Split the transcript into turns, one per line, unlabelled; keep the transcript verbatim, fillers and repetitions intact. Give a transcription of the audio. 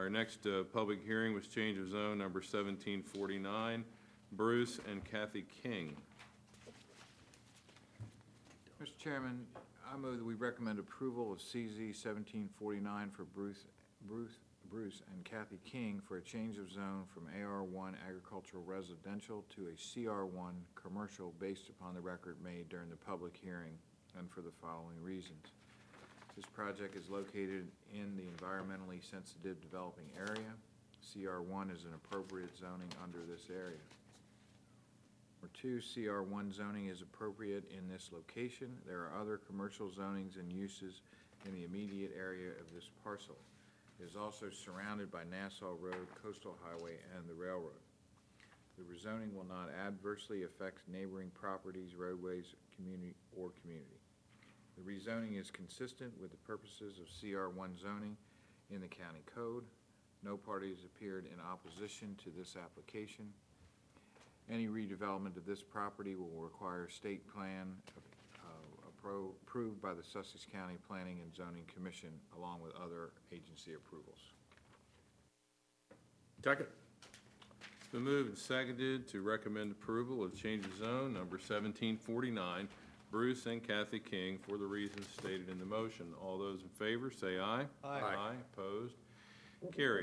Our next uh, public hearing was change of zone number seventeen forty-nine, Bruce and Kathy King.
Mister Chairman, I move that we recommend approval of C Z seventeen forty-nine for Bruce, Bruce, Bruce and Kathy King for a change of zone from A R one agricultural residential to a C R one commercial based upon the record made during the public hearing and for the following reasons. This project is located in the environmentally sensitive developing area. C R one is an appropriate zoning under this area. Number two, C R one zoning is appropriate in this location. There are other commercial zonings and uses in the immediate area of this parcel. It is also surrounded by Nassau Road, Coastal Highway, and the railroad. The rezoning will not adversely affect neighboring properties, roadways, community, or community. The rezoning is consistent with the purposes of C R one zoning in the county code. No parties appeared in opposition to this application. Any redevelopment of this property will require state plan uh, appro approved by the Sussex County Planning and Zoning Commission along with other agency approvals.
Second.
It's been moved and seconded to recommend approval of change of zone number seventeen forty-nine, Bruce and Kathy King, for the reasons stated in the motion. All those in favor say aye.
Aye.
Aye. Opposed? Carried.